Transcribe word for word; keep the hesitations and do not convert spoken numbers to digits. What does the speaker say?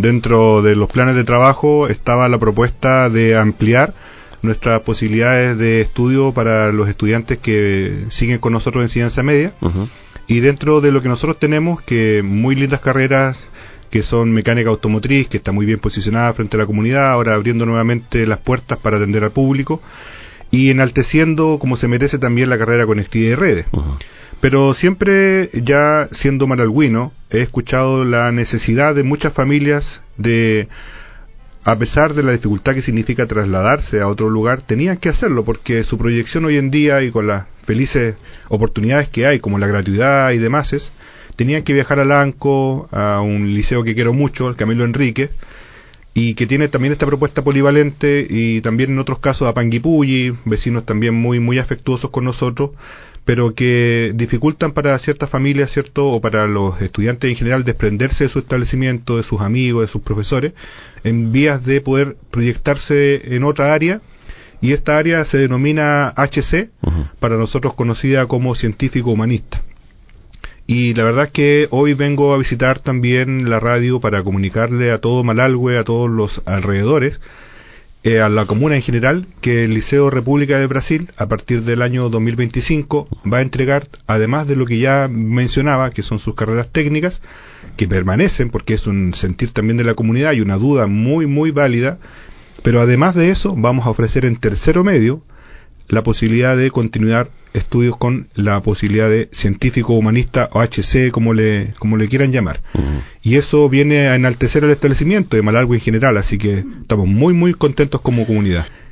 dentro de los planes de trabajo estaba la propuesta de ampliar nuestras posibilidades de estudio para los estudiantes que siguen con nosotros en enseñanza media. Uh-huh. Y dentro de lo que nosotros tenemos, que muy lindas carreras, que son mecánica automotriz, que está muy bien posicionada frente a la comunidad, ahora abriendo nuevamente las puertas para atender al público, y enalteciendo como se merece también la carrera conectividad de redes. Uh-huh. Pero siempre, ya siendo maralguino, he escuchado la necesidad de muchas familias de, a pesar de la dificultad que significa trasladarse a otro lugar, tenían que hacerlo, porque su proyección hoy en día, y con las felices oportunidades que hay, como la gratuidad y demás, es, tenían que viajar a Lanco, a un liceo que quiero mucho, el Camilo Enrique, y que tiene también esta propuesta polivalente, y también en otros casos a Panguipulli, vecinos también muy muy afectuosos con nosotros, pero que dificultan para ciertas familias, ¿cierto?, o para los estudiantes en general, desprenderse de su establecimiento, de sus amigos, de sus profesores, en vías de poder proyectarse en otra área, y esta área se denomina H C, uh-huh. para nosotros conocida como científico humanista. Y la verdad es que hoy vengo a visitar también la radio para comunicarle a todo Malalhue, a todos los alrededores, eh, a la comuna en general, que el Liceo República del Brasil, a partir del año dos mil veinticinco, va a entregar, además de lo que ya mencionaba, que son sus carreras técnicas, que permanecen, porque es un sentir también de la comunidad y una duda muy, muy válida, pero además de eso, vamos a ofrecer en tercero medio la posibilidad de continuar estudios con la posibilidad de científico humanista o H C, como le como le quieran llamar. Uh-huh. Y eso viene a enaltecer el establecimiento de Malalhue en general, así que estamos muy muy contentos como comunidad.